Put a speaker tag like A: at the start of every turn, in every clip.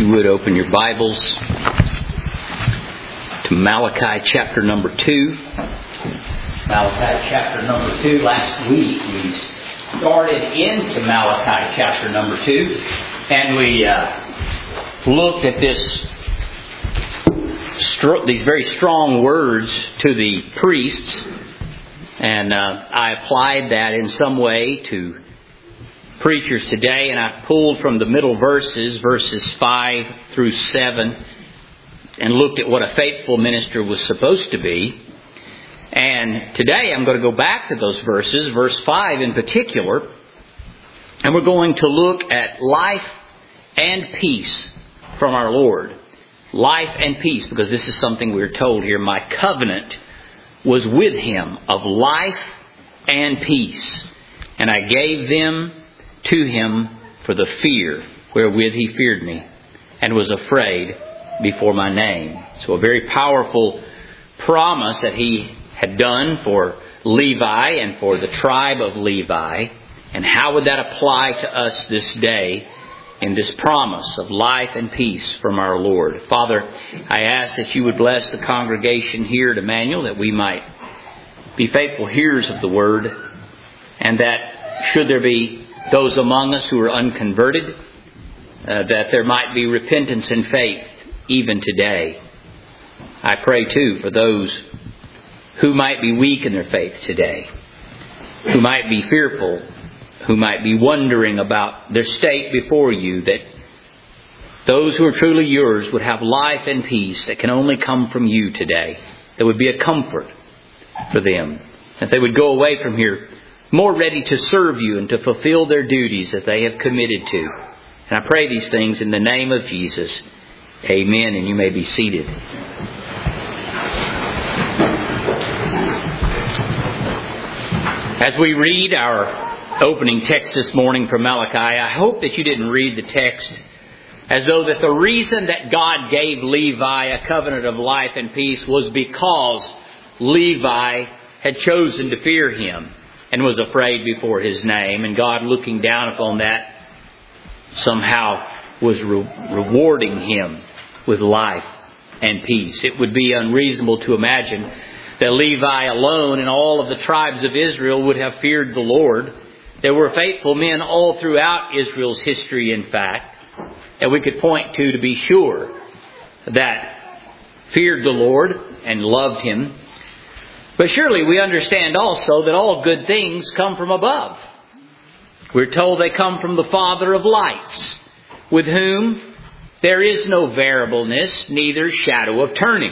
A: If you would open your Bibles to Malachi chapter number 2. Malachi chapter number 2. Last week we started into Malachi chapter number 2. And we looked at these very strong words to the priests. And I applied that in some way to preachers today, and I pulled from the middle verses 5 through 7, and looked at what a faithful minister was supposed to be. And today I'm going to go back to those verses, verse 5 in particular, and we're going to look at life and peace from our Lord. Life and peace, because this is something we're told here. My covenant was with him of life and peace, and I gave them to him for the fear wherewith he feared me, and was afraid before my name. So a very powerful promise that he had done for Levi and for the tribe of Levi. And how would that apply to us this day in this promise of life and peace from our Lord? Father, I ask that you would bless the congregation here at Emmanuel, that we might be faithful hearers of the word, and that should there be those among us who are unconverted, that there might be repentance and faith even today. I pray too for those who might be weak in their faith today, who might be fearful, who might be wondering about their state before you, that those who are truly yours would have life and peace that can only come from you today. That would be a comfort for them, that they would go away from here more ready to serve you and to fulfill their duties that they have committed to. And I pray these things in the name of Jesus. Amen. And you may be seated. As we read our opening text this morning from Malachi, I hope that you didn't read the text as though that the reason that God gave Levi a covenant of life and peace was because Levi had chosen to fear him and was afraid before his name, and God, looking down upon that, somehow was rewarding him with life and peace. It would be unreasonable to imagine that Levi alone and all of the tribes of Israel would have feared the Lord. There were faithful men all throughout Israel's history, in fact, that we could point to be sure that feared the Lord and loved him. But surely we understand also that all good things come from above. We're told they come from the Father of lights, with whom there is no variableness, neither shadow of turning.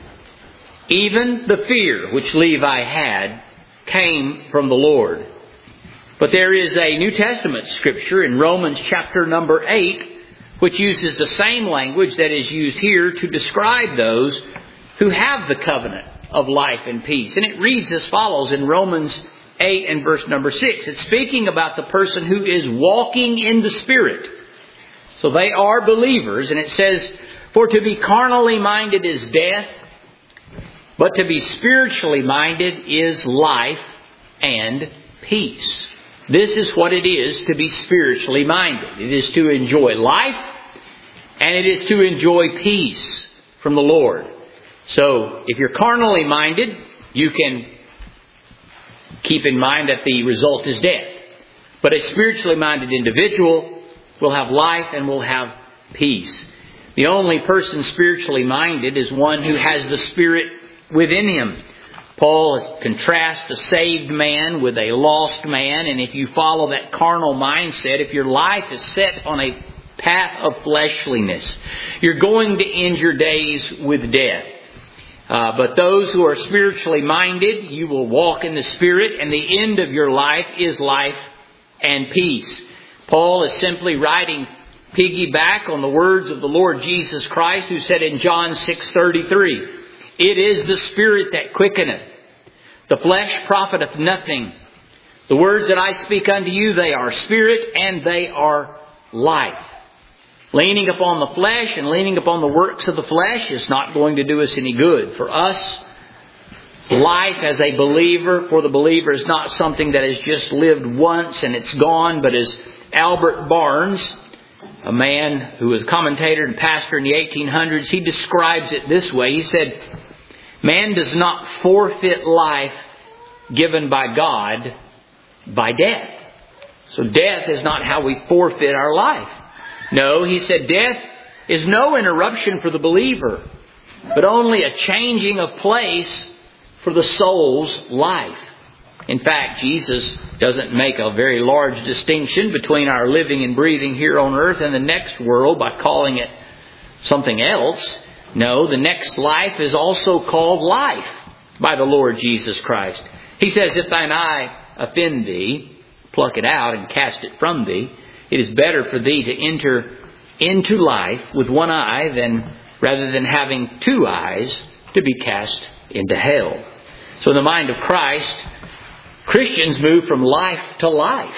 A: Even the fear which Levi had came from the Lord. But there is a New Testament scripture in Romans chapter number 8, which uses the same language that is used here to describe those who have the covenant of life and peace. And it reads as follows in Romans 8 and verse number 6. It's speaking about the person who is walking in the Spirit. So they are believers, and it says, "For to be carnally minded is death, but to be spiritually minded is life and peace." This is what it is to be spiritually minded. It is to enjoy life, and it is to enjoy peace from the Lord. So, if you're carnally minded, you can keep in mind that the result is death. But a spiritually minded individual will have life and will have peace. The only person spiritually minded is one who has the Spirit within him. Paul contrasts a saved man with a lost man, and if you follow that carnal mindset, if your life is set on a path of fleshliness, you're going to end your days with death. But those who are spiritually minded, you will walk in the Spirit, and the end of your life is life and peace. Paul is simply writing piggyback on the words of the Lord Jesus Christ, who said in John 6:33, "It is the Spirit that quickeneth. The flesh profiteth nothing. The words that I speak unto you, they are spirit and they are life." Leaning upon the flesh and leaning upon the works of the flesh is not going to do us any good. For us, life as a believer, for the believer, is not something that is just lived once and it's gone, but as Albert Barnes a man who was a commentator and pastor in the 1800s, he describes it this way. He said, man does not forfeit life given by God by death. So death is not how we forfeit our life. No, he said, death is no interruption for the believer, but only a changing of place for the soul's life. In fact, Jesus doesn't make a very large distinction between our living and breathing here on earth and the next world by calling it something else. No, the next life is also called life by the Lord Jesus Christ. He says, if thine eye offend thee, pluck it out and cast it from thee. It is better for thee to enter into life with one eye rather than having two eyes to be cast into hell. So in the mind of Christ, Christians move from life to life.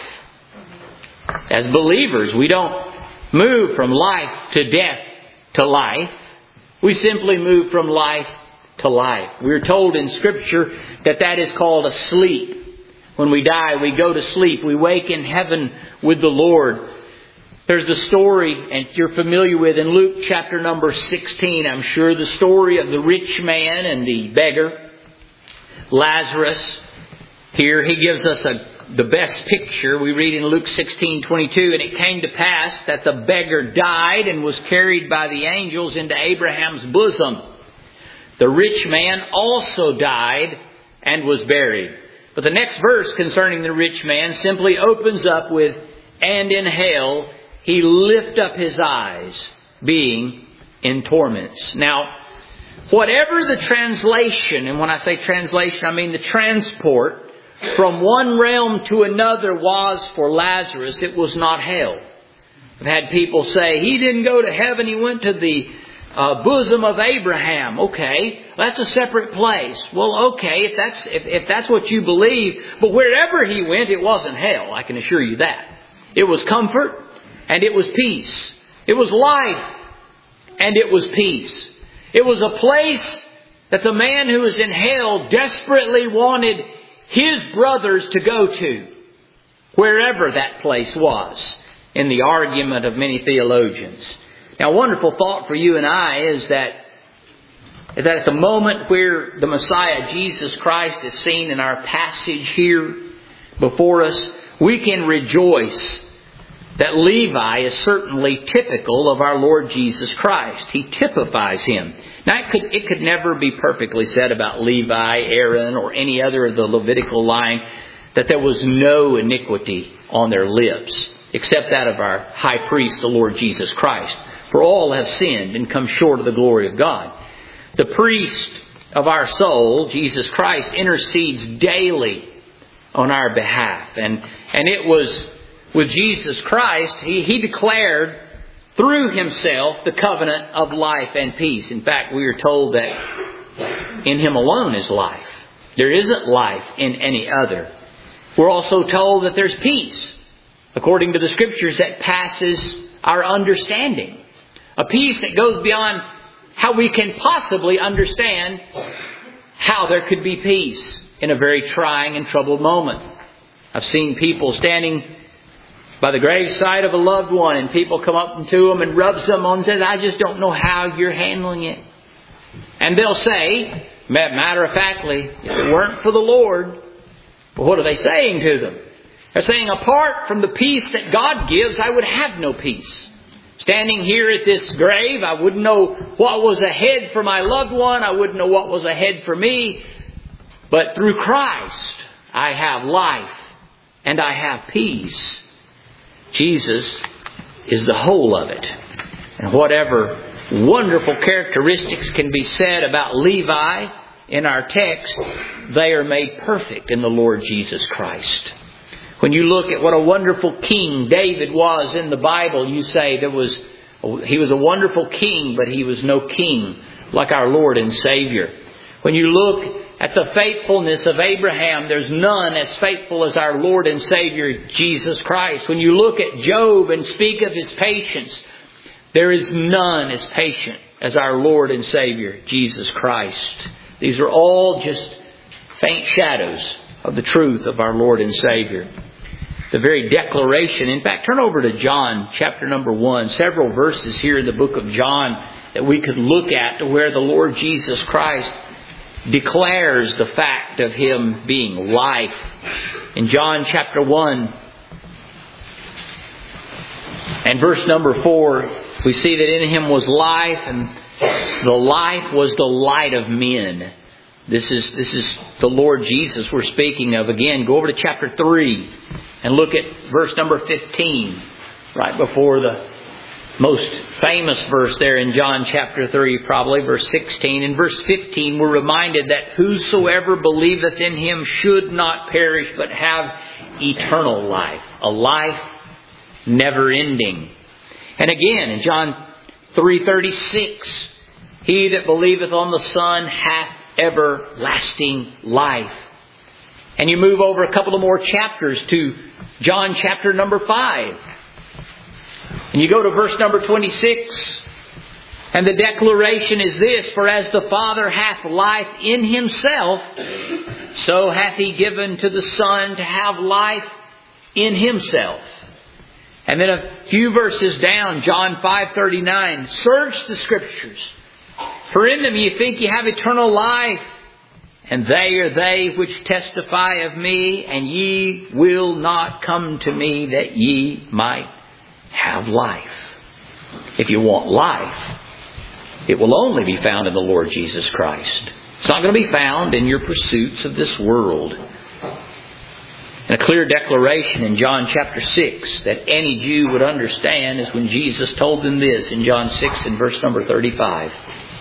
A: As believers, we don't move from life to death to life. We simply move from life to life. We're told in Scripture that is called a sleep. When we die, we go to sleep. We wake in heaven with the Lord. There's the story, and you're familiar with in Luke chapter number 16, I'm sure, the story of the rich man and the beggar, Lazarus. Here he gives us the best picture. We read in Luke 16:22, and it came to pass that the beggar died and was carried by the angels into Abraham's bosom. The rich man also died and was buried. But the next verse concerning the rich man simply opens up with, and in hell he lift up his eyes, being in torments. Now, whatever the translation, and when I say translation, I mean the transport from one realm to another was for Lazarus, it was not hell. I've had people say, he didn't go to heaven, he went to the bosom of Abraham. Okay, that's a separate place. Well, okay, if that's what you believe, but wherever he went, it wasn't hell, I can assure you that. It was comfort and it was peace. It was life and it was peace. It was a place that the man who was in hell desperately wanted his brothers to go to, wherever that place was, in the argument of many theologians. Now, a wonderful thought for you and I is that at the moment where the Messiah, Jesus Christ, is seen in our passage here before us, we can rejoice that Levi is certainly typical of our Lord Jesus Christ. He typifies Him. Now, it could never be perfectly said about Levi, Aaron, or any other of the Levitical line that there was no iniquity on their lips, except that of our high priest, the Lord Jesus Christ. For all have sinned and come short of the glory of God. The priest of our soul, Jesus Christ, intercedes daily on our behalf. And it was with Jesus Christ, He declared through Himself the covenant of life and peace. In fact, we are told that in Him alone is life. There isn't life in any other. We're also told that there's peace, according to the Scriptures, that passes our understanding. A peace that goes beyond how we can possibly understand how there could be peace in a very trying and troubled moment. I've seen people standing by the graveside of a loved one, and people come up to them and rubs them on and says, I just don't know how you're handling it. And they'll say, matter of factly, if it weren't for the Lord, well, what are they saying to them? They're saying, apart from the peace that God gives, I would have no peace. Standing here at this grave, I wouldn't know what was ahead for my loved one. I wouldn't know what was ahead for me. But through Christ, I have life and I have peace. Jesus is the whole of it. And whatever wonderful characteristics can be said about Levi in our text, they are made perfect in the Lord Jesus Christ. When you look at what a wonderful king David was in the Bible, you say he was a wonderful king, but he was no king like our Lord and Savior. When you look at the faithfulness of Abraham, there's none as faithful as our Lord and Savior, Jesus Christ. When you look at Job and speak of his patience, there is none as patient as our Lord and Savior, Jesus Christ. These are all just faint shadows of the truth of our Lord and Savior. the very declaration. In fact, turn over to John chapter number 1. Several verses here in the book of John that we could look at to where the Lord Jesus Christ declares the fact of Him being life. In John chapter 1 and verse number 4, we see that in Him was life, and the life was the light of men. This is the Lord Jesus we're speaking of. Again, go over to chapter 3 and look at verse number 15, right before the most famous verse there in John chapter 3, probably verse 16. In verse 15, we're reminded that whosoever believeth in Him should not perish, but have eternal life, a life never ending. And again, in John 3:36, he that believeth on the Son hath everlasting life. And you move over a couple of more chapters to John chapter number 5. And you go to verse number 26. And the declaration is this: for as the Father hath life in Himself, so hath He given to the Son to have life in Himself. And then a few verses down, John 5:39, search the Scriptures, for in them ye think ye have eternal life, and they are they which testify of me, and ye will not come to me that ye might have life. If you want life, it will only be found in the Lord Jesus Christ. It's not going to be found in your pursuits of this world. And a clear declaration in John chapter 6 that any Jew would understand is when Jesus told them this in John 6 and verse number 35.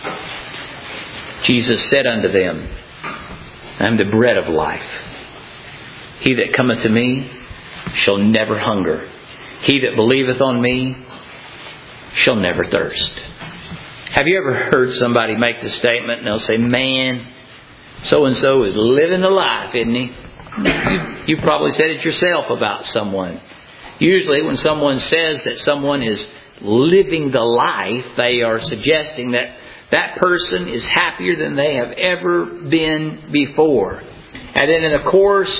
A: Jesus said unto them, I am the bread of life. He that cometh to me shall never hunger. He that believeth on me shall never thirst. Have you ever heard somebody make the statement and they'll say, man, so-and-so is living the life, isn't he? You probably said it yourself about someone. Usually when someone says that someone is living the life, they are suggesting that that person is happier than they have ever been before. And then in the course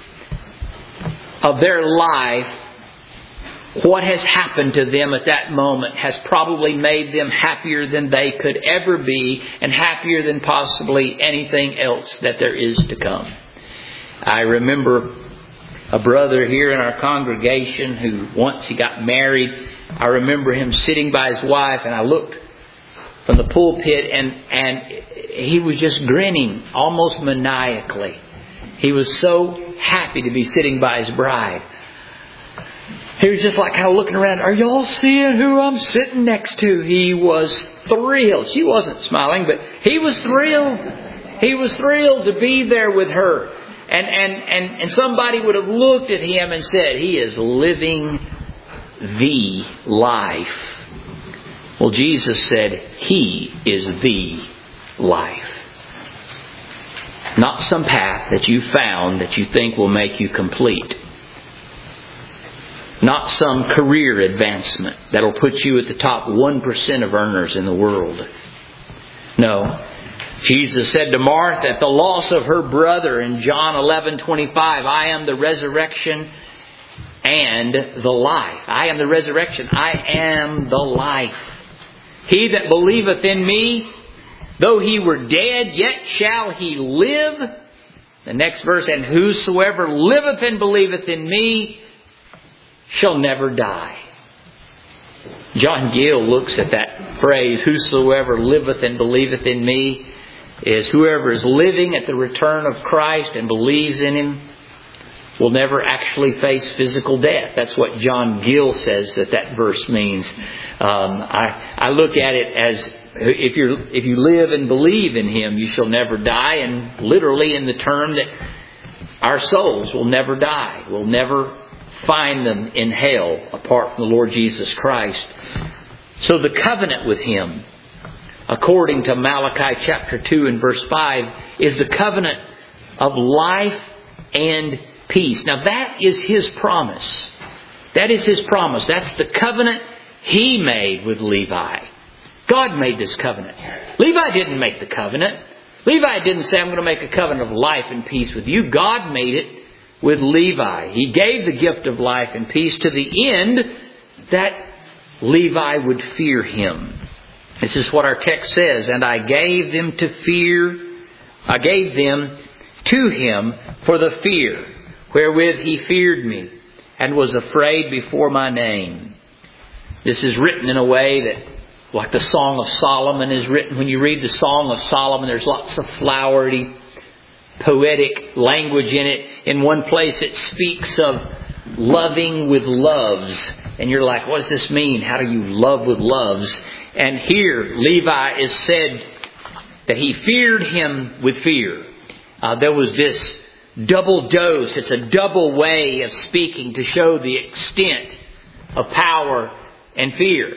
A: of their life, what has happened to them at that moment has probably made them happier than they could ever be, and happier than possibly anything else that there is to come. I remember a brother here in our congregation who once he got married, I remember him sitting by his wife, and I looked from the pulpit and he was just grinning almost maniacally. He was so happy to be sitting by his bride. He was just like kind of looking around. Are y'all seeing who I'm sitting next to? He was thrilled. She wasn't smiling, but he was thrilled. He was thrilled to be there with her. And somebody would have looked at him and said, he is living the life. Well, Jesus said, He is the life. Not some path that you found that you think will make you complete. Not some career advancement that will put you at the top 1% of earners in the world. No. Jesus said to Martha at the loss of her brother in John 11:25, I am the resurrection and the life. I am the resurrection. I am the life. He that believeth in me, though he were dead, yet shall he live. The next verse, and whosoever liveth and believeth in me shall never die. John Gill looks at that phrase, whosoever liveth and believeth in me, is whoever is living at the return of Christ and believes in Him will never actually face physical death. That's what John Gill says that verse means. I look at it as if you live and believe in Him, you shall never die, and literally in the term that our souls will never die. We'll never find them in hell apart from the Lord Jesus Christ. So the covenant with Him, according to Malachi chapter 2 and verse 5, is the covenant of life and peace. Now that is His promise. That is His promise. That's the covenant He made with Levi. God made this covenant. Levi didn't make the covenant. Levi didn't say, I'm going to make a covenant of life and peace with you. God made it with Levi. He gave the gift of life and peace to the end that Levi would fear him. This is what our text says. And I gave them to him for the fear wherewith he feared me and was afraid before my name. This is written in a way that, like the Song of Solomon is written. When you read the Song of Solomon, there's lots of flowery, poetic language in it. In one place it speaks of loving with loves. And you're like, what does this mean? How do you love with loves? And here, Levi is said that he feared him with fear. There was this double dose. It's a double way of speaking to show the extent of power and fear.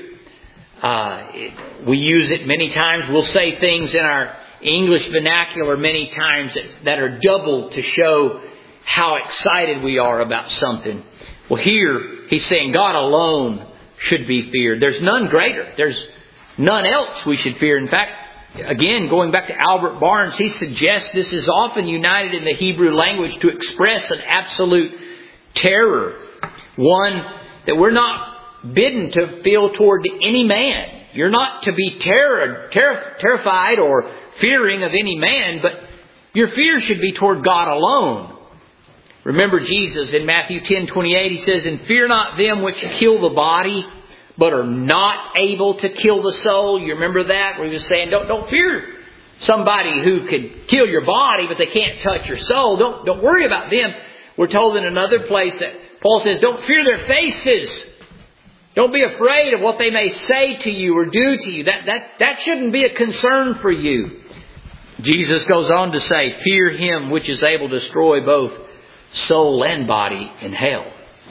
A: We use it many times. We'll say things in our English vernacular many times that are double to show how excited we are about something. Well, here he's saying God alone should be feared. There's none greater. There's none else we should fear. In fact, again, going back to Albert Barnes, he suggests this is often united in the Hebrew language to express an absolute terror. One that we're not bidden to feel toward any man. You're not to be terrified or fearing of any man, but your fear should be toward God alone. Remember Jesus in Matthew 10:28, he says, and fear not them which kill the body, but are not able to kill the soul. You remember that? Where he was saying, don't fear somebody who could kill your body, but they can't touch your soul. Don't worry about them. We're told in another place that Paul says, don't fear their faces. Don't be afraid of what they may say to you or do to you. That shouldn't be a concern for you. Jesus goes on to say, fear him which is able to destroy both soul and body in hell.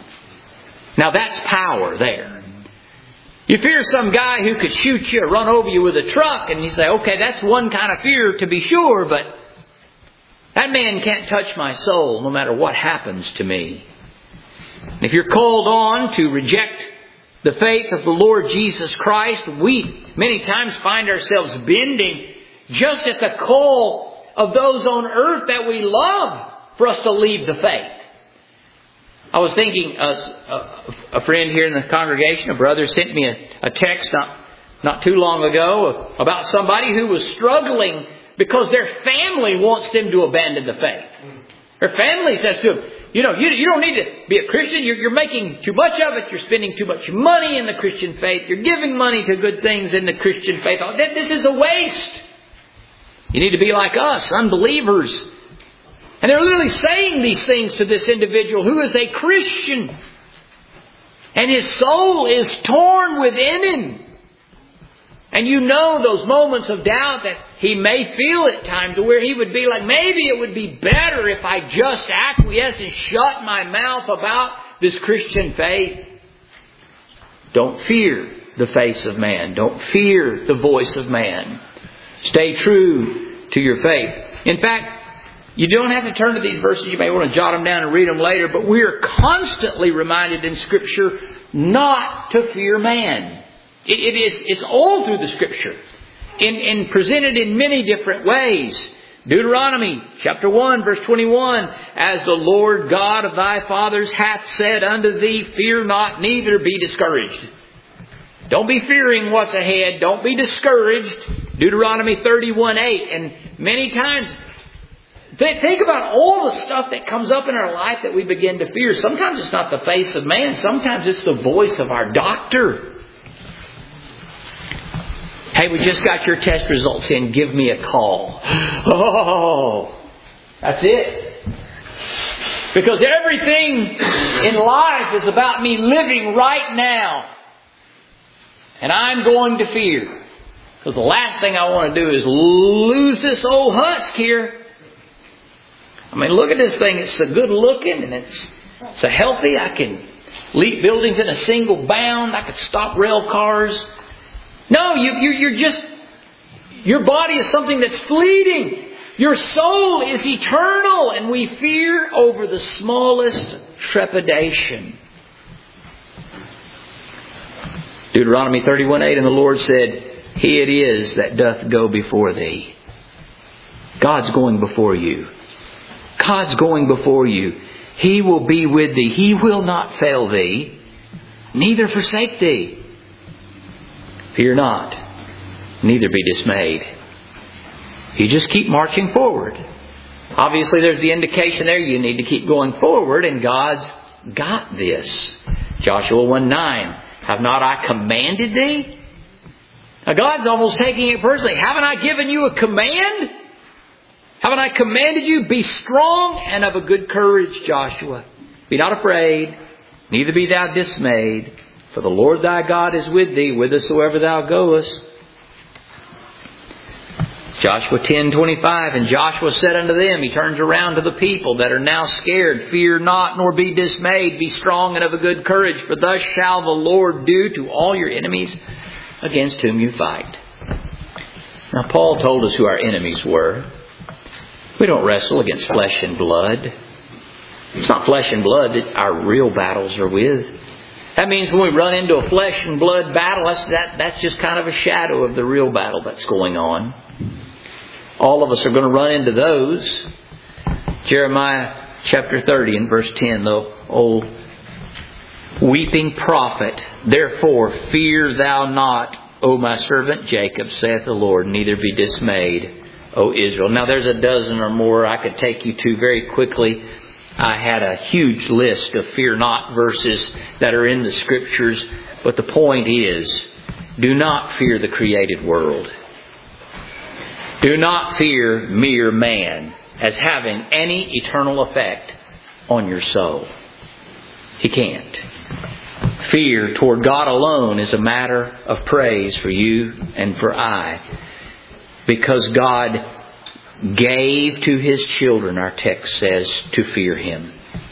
A: Now that's power there. You fear some guy who could shoot you or run over you with a truck, and you say, okay, that's one kind of fear to be sure, but that man can't touch my soul no matter what happens to me. If you're called on to reject the faith of the Lord Jesus Christ, we many times find ourselves bending just at the call of those on earth that we love for us to leave the faith. I was thinking, a friend here in the congregation, a brother, sent me a text not too long ago about somebody who was struggling because their family wants them to abandon the faith. Their family says to them, you don't need to be a Christian. You're making too much of it. You're spending too much money in the Christian faith. You're giving money to good things in the Christian faith. This is a waste. You need to be like us, unbelievers. And they're literally saying these things to this individual who is a Christian. And his soul is torn within him. And you know those moments of doubt that he may feel at times to where he would be like, maybe it would be better if I just acquiesce and shut my mouth about this Christian faith. Don't fear the face of man. Don't fear the voice of man. Stay true to your faith. In fact, you don't have to turn to these verses. You may want to jot them down and read them later. But we are constantly reminded in Scripture not to fear man. It's all through the Scripture. And presented in many different ways. Deuteronomy chapter 1 verse 21. As the Lord God of thy fathers hath said unto thee, fear not, neither be discouraged. Don't be fearing what's ahead. Don't be discouraged. Deuteronomy 31:8. And many times, think about all the stuff that comes up in our life that we begin to fear. Sometimes it's not the face of man. Sometimes it's the voice of our doctor. Hey, we just got your test results in. Give me a call. Oh, that's it. Because everything in life is about me living right now. And I'm going to fear. Because the last thing I want to do is lose this old husk here. I mean, look at this thing. It's so good looking and it's so healthy. I can leap buildings in a single bound. I can stop rail cars. No, you're just, your body is something that's fleeting. Your soul is eternal, and we fear over the smallest trepidation. Deuteronomy 31:8, and the Lord said, He it is that doth go before thee. God's going before you. God's going before you. He will be with thee. He will not fail thee, neither forsake thee. Fear not, neither be dismayed. You just keep marching forward. Obviously, there's the indication there you need to keep going forward, and God's got this. Joshua 1:9, have not I commanded thee? Now God's almost taking it personally. Haven't I given you a command? Haven't I commanded you? Be strong and of a good courage, Joshua. Be not afraid, neither be thou dismayed. For the Lord thy God is with thee, whithersoever thou goest. Joshua 10:25, and Joshua said unto them, he turns around to the people that are now scared, fear not, nor be dismayed. Be strong and of a good courage, for thus shall the Lord do to all your enemies against whom you fight. Now Paul told us who our enemies were. We don't wrestle against flesh and blood. It's not flesh and blood that our real battles are with. That means when we run into a flesh and blood battle, that's just kind of a shadow of the real battle that's going on. All of us are going to run into those. Jeremiah chapter 30 and verse 10, the old weeping prophet. Therefore fear thou not, O my servant Jacob, saith the Lord, neither be dismayed, O Israel. Now there's a dozen or more I could take you to very quickly. I had a huge list of fear not verses that are in the Scriptures. But the point is, do not fear the created world. Do not fear mere man as having any eternal effect on your soul. He can't. Fear toward God alone is a matter of praise for you and for I. Because God gave to His children, our text says, to fear Him.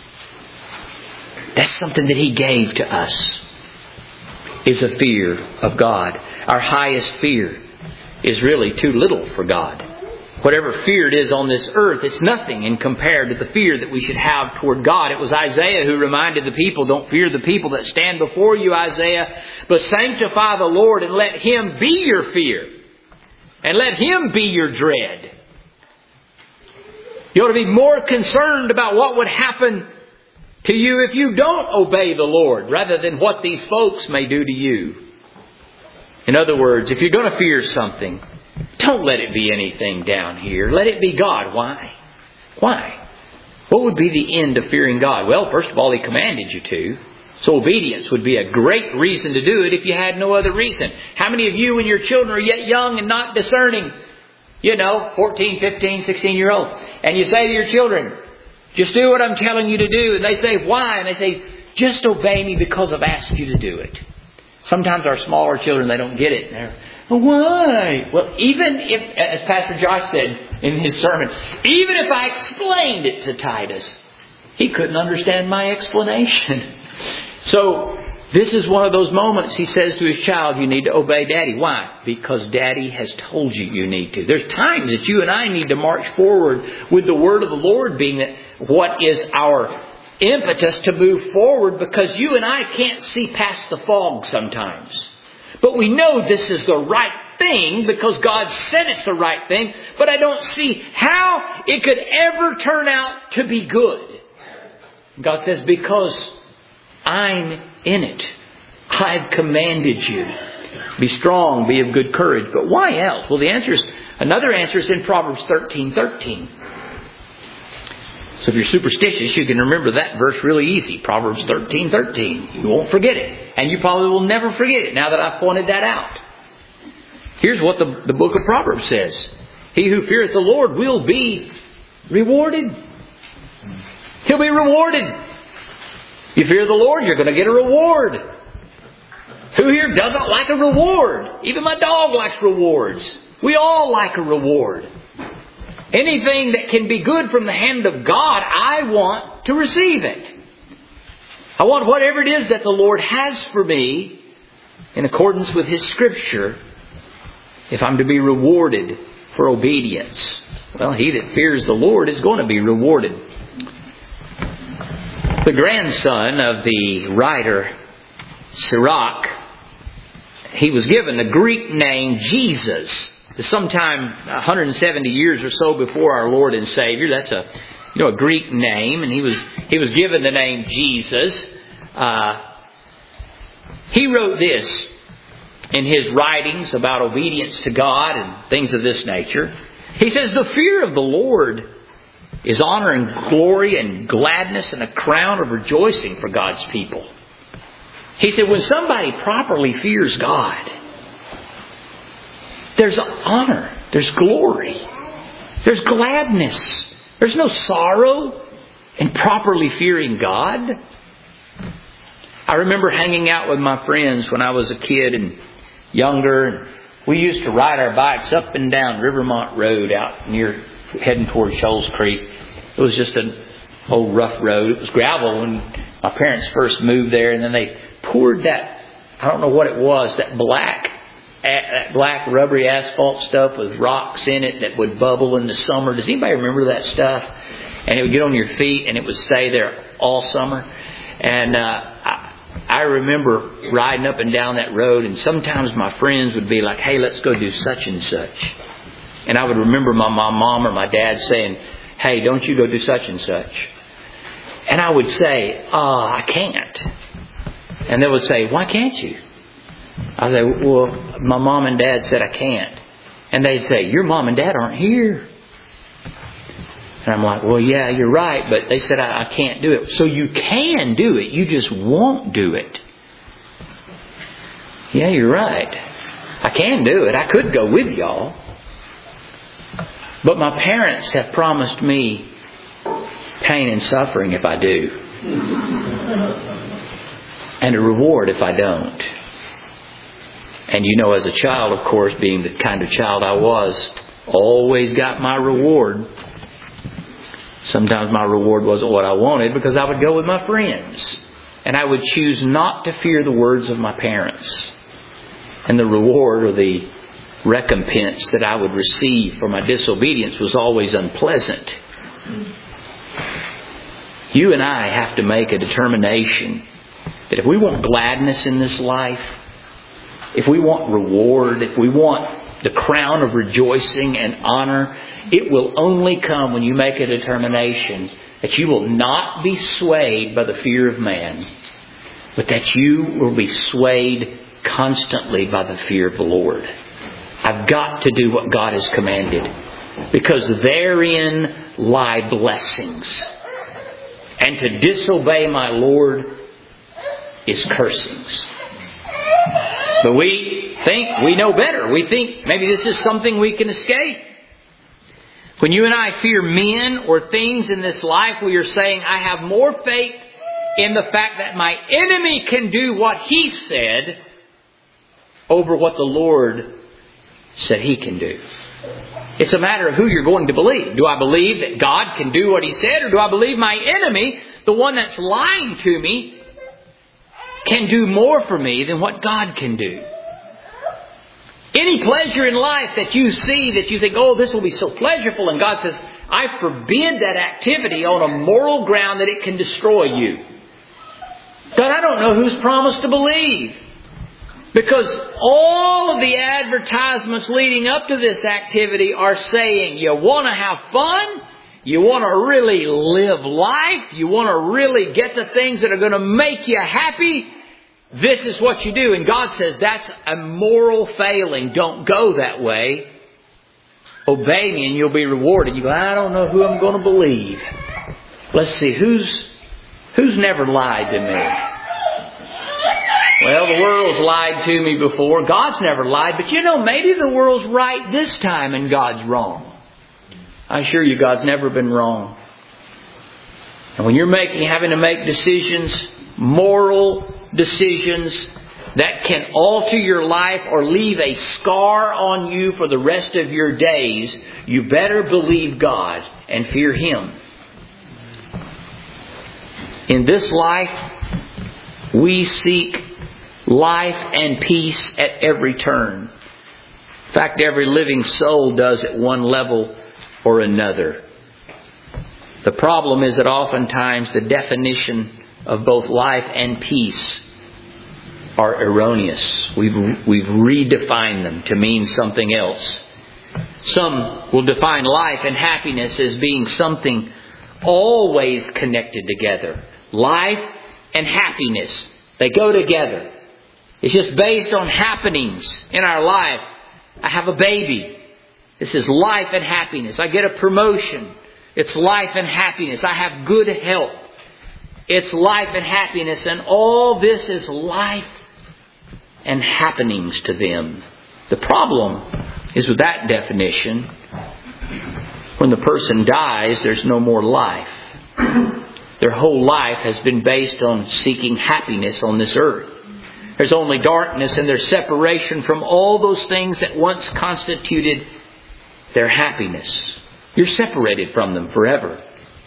A: That's something that He gave to us, is a fear of God. Our highest fear is really too little for God. Whatever fear it is on this earth, it's nothing in compared to the fear that we should have toward God. It was Isaiah who reminded the people, don't fear the people that stand before you, Isaiah, but sanctify the Lord and let Him be your fear. And let Him be your dread. You ought to be more concerned about what would happen to you if you don't obey the Lord, rather than what these folks may do to you. In other words, if you're going to fear something, don't let it be anything down here. Let it be God. Why? Why? What would be the end of fearing God? Well, first of all, He commanded you to. So obedience would be a great reason to do it if you had no other reason. How many of you when your children are yet young and not discerning, 14, 15, 16-year-olds, and you say to your children, just do what I'm telling you to do. And they say, why? And they say, just obey me because I've asked you to do it. Sometimes our smaller children, they don't get it. And they're, well, why? Well, even if, as Pastor Josh said in his sermon, even if I explained it to Titus, he couldn't understand my explanation. So this is one of those moments he says to his child, you need to obey Daddy. Why? Because Daddy has told you you need to. There's times that you and I need to march forward with the word of the Lord being that what is our impetus to move forward, because you and I can't see past the fog sometimes. But we know this is the right thing because God said it's the right thing, but I don't see how it could ever turn out to be good. God says, because I'm in it. I've commanded you. Be strong, be of good courage. But why else? Well, another answer is in Proverbs 13:13. So if you're superstitious, you can remember that verse really easy. Proverbs 13:13. You won't forget it. And you probably will never forget it now that I've pointed that out. Here's what the book of Proverbs says. He who feareth the Lord will be rewarded. He'll be rewarded. You fear the Lord, you're going to get a reward. Who here doesn't like a reward? Even my dog likes rewards. We all like a reward. Anything that can be good from the hand of God, I want to receive it. I want whatever it is that the Lord has for me in accordance with His Scripture, if I'm to be rewarded for obedience. Well, he that fears the Lord is going to be rewarded. The grandson of the writer Sirach, he was given the Greek name Jesus. Sometime 170 years or so before our Lord and Savior. That's a a Greek name, and he was given the name Jesus. He wrote this in his writings about obedience to God and things of this nature. He says, "The fear of the Lord is honor and glory and gladness and a crown of rejoicing for God's people." He said, when somebody properly fears God, there's honor, there's glory, there's gladness. There's no sorrow in properly fearing God. I remember hanging out with my friends when I was a kid and younger. We used to ride our bikes up and down Rivermont Road out near heading towards Shoals Creek. It was just an old rough road. It was gravel when my parents first moved there, and then they poured that, I don't know what it was, that black rubbery asphalt stuff with rocks in it that would bubble in the summer. Does anybody remember that stuff? And it would get on your feet and it would stay there all summer. And I remember riding up and down that road, and sometimes my friends would be like, "Hey, let's go do such and such." And I would remember my mom or my dad saying, "Hey, don't you go do such and such." And I would say, "I can't." And they would say, "Why can't you?" I say, "Well, my mom and dad said I can't." And they'd say, "Your mom and dad aren't here." And I'm like, "Well, yeah, you're right, but they said I can't do it." "So you can do it, you just won't do it." "Yeah, you're right. I can do it. I could go with y'all. But my parents have promised me pain and suffering if I do. And a reward if I don't." And as a child, of course, being the kind of child I was, always got my reward. Sometimes my reward wasn't what I wanted because I would go with my friends. And I would choose not to fear the words of my parents. And the reward or the recompense that I would receive for my disobedience was always unpleasant. You and I have to make a determination that if we want gladness in this life, if we want reward, if we want the crown of rejoicing and honor, it will only come when you make a determination that you will not be swayed by the fear of man, but that you will be swayed constantly by the fear of the Lord. I've got to do what God has commanded, because therein lie blessings. And to disobey my Lord is cursings. But we think we know better. We think maybe this is something we can escape. When you and I fear men or things in this life, we are saying, I have more faith in the fact that my enemy can do what he said over what the Lord said he can do. It's a matter of who you're going to believe. Do I believe that God can do what he said, or do I believe my enemy, the one that's lying to me, can do more for me than what God can do? Any pleasure in life that you see that you think, oh, this will be so pleasurable, and God says, I forbid that activity on a moral ground that it can destroy you. God, I don't know who's promised to believe. Because all of the advertisements leading up to this activity are saying, you want to have fun? You want to really live life? You want to really get the things that are going to make you happy? This is what you do. And God says, that's a moral failing. Don't go that way. Obey me and you'll be rewarded. You go, I don't know who I'm going to believe. Let's see, who's never lied to me? Well, the world's lied to me before. God's never lied. But maybe the world's right this time and God's wrong. I assure you, God's never been wrong. And when you're having to make decisions, moral decisions that can alter your life or leave a scar on you for the rest of your days, you better believe God and fear Him. In this life, we seek life and peace at every turn. In fact, every living soul does at one level or another. The problem is that oftentimes the definition of both life and peace are erroneous. We've redefined them to mean something else. Some will define life and happiness as being something always connected together. Life and happiness, they go together. It's just based on happenings in our life. I have a baby. This is life and happiness. I get a promotion. It's life and happiness. I have good health. It's life and happiness. And all this is life and happenings to them. The problem is with that definition, when the person dies, there's no more life. Their whole life has been based on seeking happiness on this earth. There's only darkness and there's separation from all those things that once constituted their happiness. You're separated from them forever.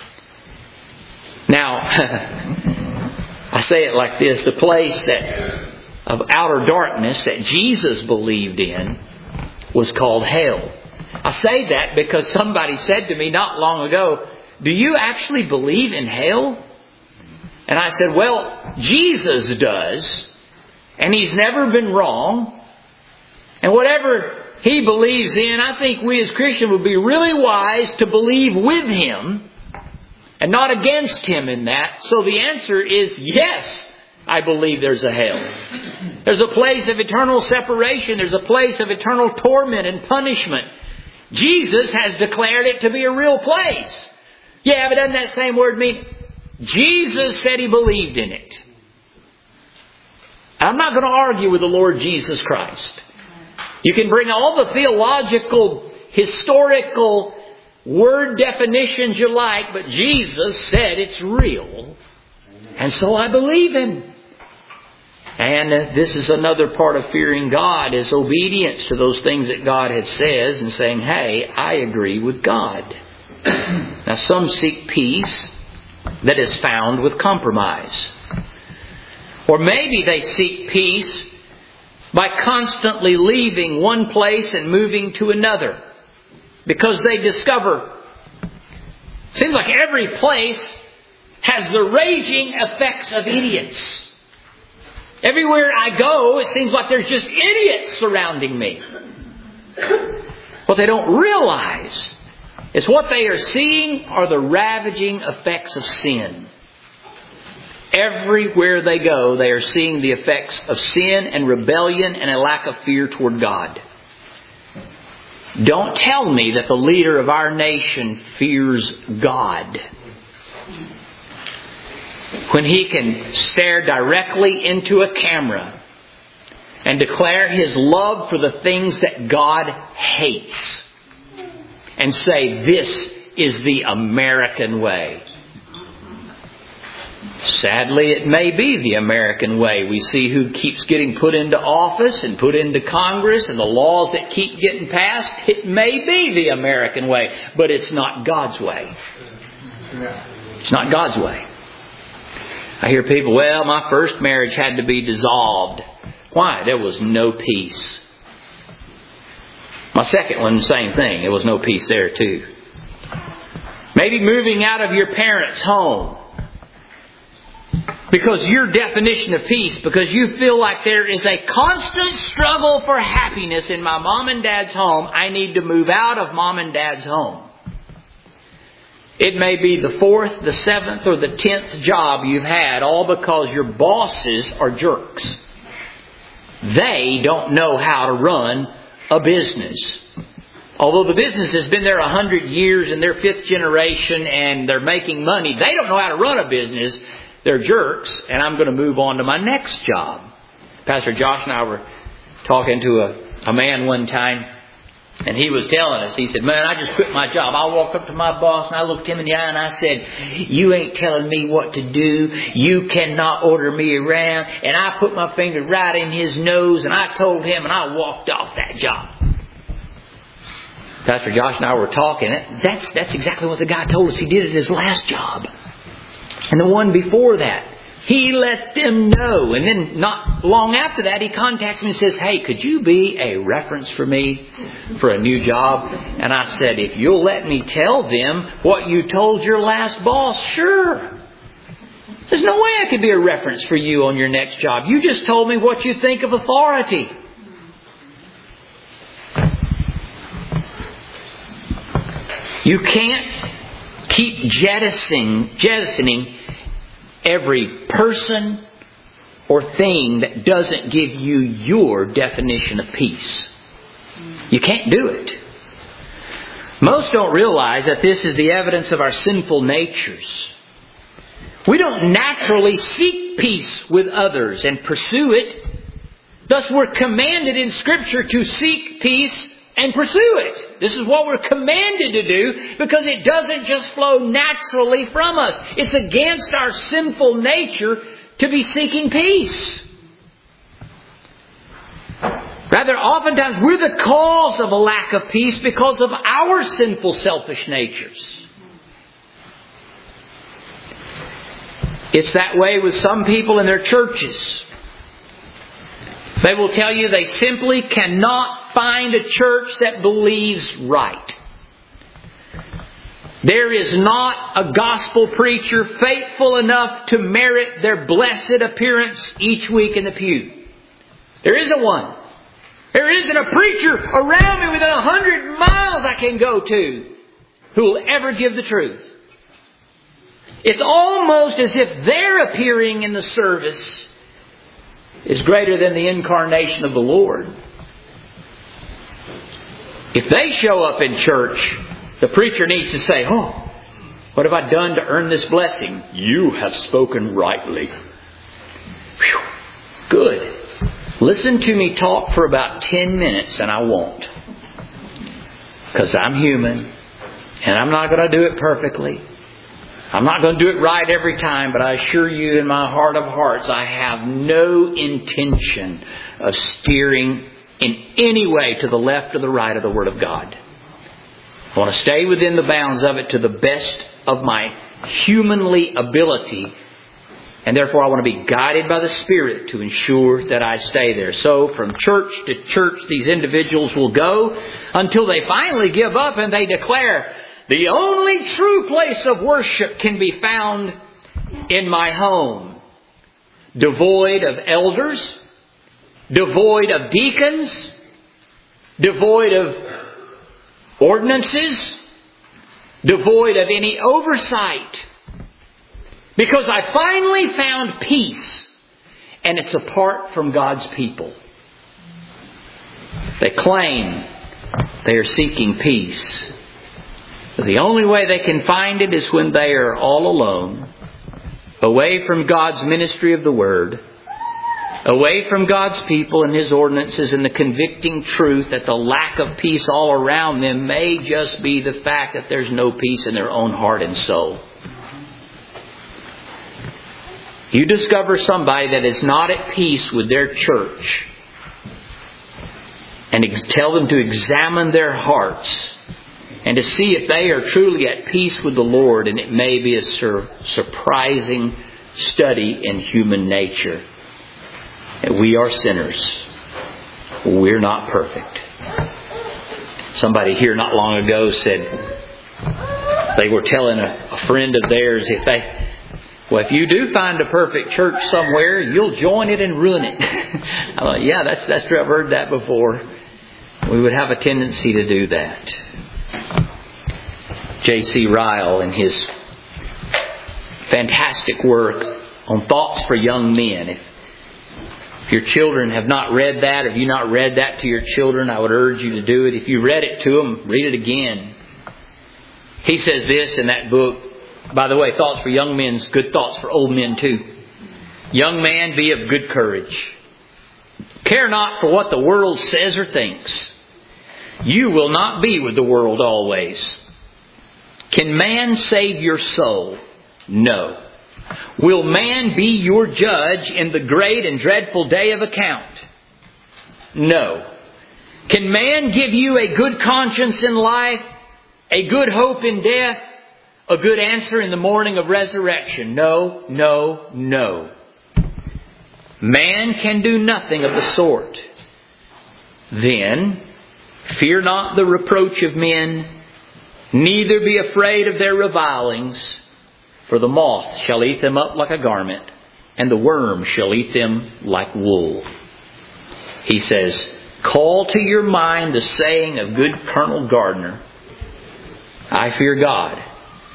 A: Now, I say it like this. The place of outer darkness that Jesus believed in was called hell. I say that because somebody said to me not long ago, "Do you actually believe in hell?" And I said, "Well, Jesus does. And He's never been wrong. And whatever He believes in, I think we as Christians would be really wise to believe with Him and not against Him in that." So the answer is yes, I believe there's a hell. There's a place of eternal separation. There's a place of eternal torment and punishment. Jesus has declared it to be a real place. Yeah, but doesn't that same word mean? Jesus said He believed in it. I'm not going to argue with the Lord Jesus Christ. You can bring all the theological, historical word definitions you like, but Jesus said it's real. And so I believe Him. And this is another part of fearing God, is obedience to those things that God had says and saying, "Hey, I agree with God." Now some seek peace that is found with compromise. Or maybe they seek peace by constantly leaving one place and moving to another. Because they discover, it seems like every place has the raging effects of idiots. Everywhere I go, it seems like there's just idiots surrounding me. What they don't realize is what they are seeing are the ravaging effects of sin. Everywhere they go, they are seeing the effects of sin and rebellion and a lack of fear toward God. Don't tell me that the leader of our nation fears God when he can stare directly into a camera and declare his love for the things that God hates and say, "This is the American way." Sadly, it may be the American way. We see who keeps getting put into office and put into Congress and the laws that keep getting passed. It may be the American way, but it's not God's way. It's not God's way. I hear people, "Well, my first marriage had to be dissolved." Why? There was no peace. My second one, same thing. There was no peace there too. Maybe moving out of your parents' home. Because your definition of peace, because you feel like there is a constant struggle for happiness in my mom and dad's home, I need to move out of mom and dad's home. It may be the 4th, the 7th, or the 10th job you've had, all because your bosses are jerks. They don't know how to run a business. Although the business has been there 100 years and they're 5th generation and they're making money, they don't know how to run a business. They're jerks, and I'm going to move on to my next job. Pastor Josh and I were talking to a man one time, and he was telling us, he said, "Man, I just quit my job." I walked up to my boss, and I looked him in the eye, and I said, "You ain't telling me what to do. You cannot order me around." And I put my finger right in his nose, and I told him, and I walked off that job. Pastor Josh and I were talking. That's exactly what the guy told us he did at his last job. And the one before that, he let them know. And then not long after that, he contacts me and says, "Hey, could you be a reference for me for a new job?" And I said, "If you'll let me tell them what you told your last boss, sure. There's no way I could be a reference for you on your next job. You just told me what you think of authority." You can't keep jettisoning every person or thing that doesn't give you your definition of peace. You can't do it. Most don't realize that this is the evidence of our sinful natures. We don't naturally seek peace with others and pursue it. Thus we're commanded in Scripture to seek peace and pursue it. This is what we're commanded to do because it doesn't just flow naturally from us. It's against our sinful nature to be seeking peace. Rather, oftentimes we're the cause of a lack of peace because of our sinful, selfish natures. It's that way with some people in their churches. They will tell you they simply cannot find a church that believes right. There is not a gospel preacher faithful enough to merit their blessed appearance each week in the pew. There isn't one. There isn't a preacher around me within 100 miles I can go to who will ever give the truth. It's almost as if their appearing in the service is greater than the incarnation of the Lord. If they show up in church, the preacher needs to say, "Oh, what have I done to earn this blessing?" "You have spoken rightly." Whew. Good. Listen to me talk for about 10 minutes and I won't. Because I'm human and I'm not going to do it perfectly. I'm not going to do it right every time, but I assure you in my heart of hearts, I have no intention of steering in any way to the left or the right of the Word of God. I want to stay within the bounds of it to the best of my humanly ability. And therefore I want to be guided by the Spirit to ensure that I stay there. So from church to church these individuals will go until they finally give up and they declare, "The only true place of worship can be found in my home." Devoid of elders, devoid of deacons, devoid of ordinances, devoid of any oversight. Because I finally found peace, and it's apart from God's people. They claim they are seeking peace. But the only way they can find it is when they are all alone, away from God's ministry of the Word, away from God's people and His ordinances, and the convicting truth that the lack of peace all around them may just be the fact that there's no peace in their own heart and soul. You discover somebody that is not at peace with their church and tell them to examine their hearts and to see if they are truly at peace with the Lord, and it may be a surprising study in human nature. We are sinners. We're not perfect. Somebody here not long ago said they were telling a friend of theirs, if you do find a perfect church somewhere, you'll join it and ruin it. I thought, yeah, that's true. I've heard that before. We would have a tendency to do that. J.C. Ryle, in his fantastic work on Thoughts for Young Men. If your children have not read that, or if you've not read that to your children, I would urge you to do it. If you read it to them, read it again. He says this in that book. By the way, Thoughts for Young Men is good thoughts for old men too. "Young man, be of good courage. Care not for what the world says or thinks. You will not be with the world always. Can man save your soul? No. Will man be your judge in the great and dreadful day of account? No. Can man give you a good conscience in life, a good hope in death, a good answer in the morning of resurrection? No, no, no. Man can do nothing of the sort. Then, fear not the reproach of men, neither be afraid of their revilings, for the moth shall eat them up like a garment, and the worm shall eat them like wool." He says, call to your mind the saying of good Colonel Gardner, "I fear God,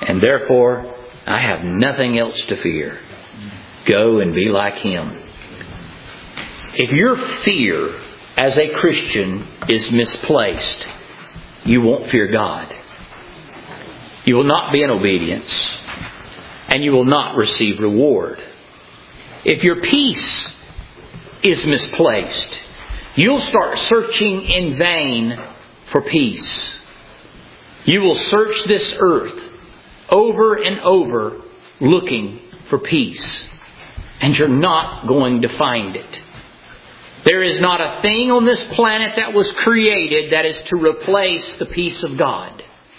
A: And therefore, I have nothing else to fear. Go and be like Him. If your fear as a Christian is misplaced, you won't fear God. You will not be in obedience, and you will not receive reward. If your peace is misplaced, you'll start searching in vain for peace. You will search this earth over and over looking for peace, and you're not going to find it. There is not a thing on this planet that was created that is to replace the peace of God.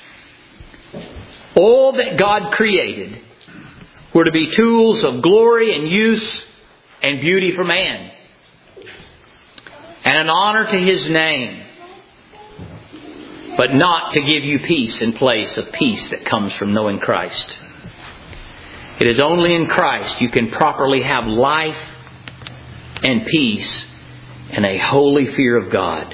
A: All that God created were to be tools of glory and use and beauty for man, and an honor to His name, but not to give you peace in place of peace that comes from knowing Christ. It is only in Christ you can properly have life and peace and a holy fear of God.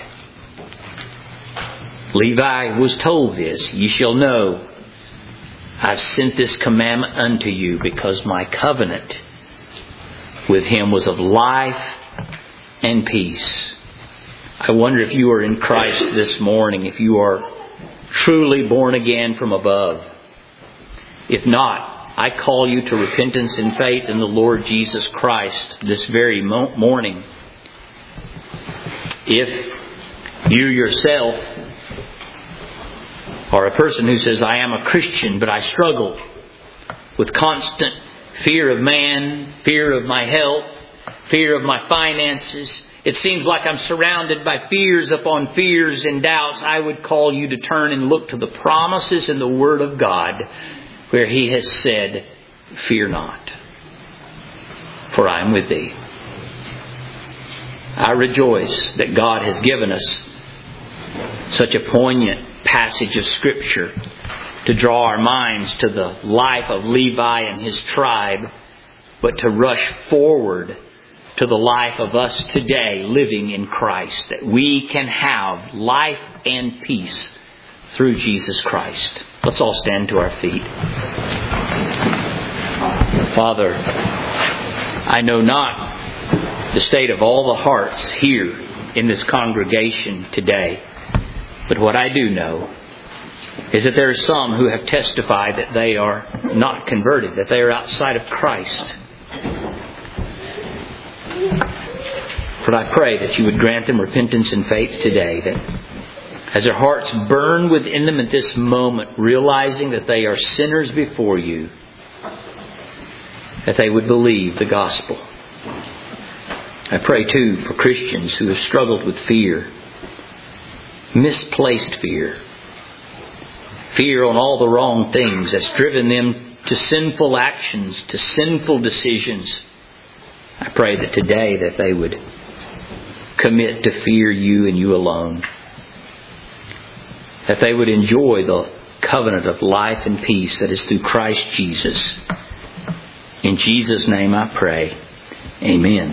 A: Levi was told this, "Ye shall know, I've sent this commandment unto you, because my covenant with him was of life and peace." I wonder if you are in Christ this morning, if you are truly born again from above. If not, I call you to repentance and faith in the Lord Jesus Christ this very morning. If you yourself are a person who says, "I am a Christian, but I struggle with constant fear of man, fear of my health, fear of my finances. It seems like I'm surrounded by fears upon fears and doubts," I would call you to turn and look to the promises in the Word of God, where He has said, "Fear not, for I am with thee." I rejoice that God has given us such a poignant passage of Scripture to draw our minds to the life of Levi and his tribe, but to rush forward to the life of us today living in Christ, that we can have life and peace through Jesus Christ. Let's all stand to our feet. Father, I know not the state of all the hearts here in this congregation today, but what I do know is that there are some who have testified that they are not converted, that they are outside of Christ. But I pray that you would grant them repentance and faith today, that as their hearts burn within them at this moment, realizing that they are sinners before you, that they would believe the gospel. I pray too for Christians who have struggled with fear, misplaced fear, fear on all the wrong things that's driven them to sinful actions, to sinful decisions. I pray that today that they would commit to fear you and you alone, that they would enjoy the covenant of life and peace that is through Christ Jesus. In Jesus' name I pray. Amen.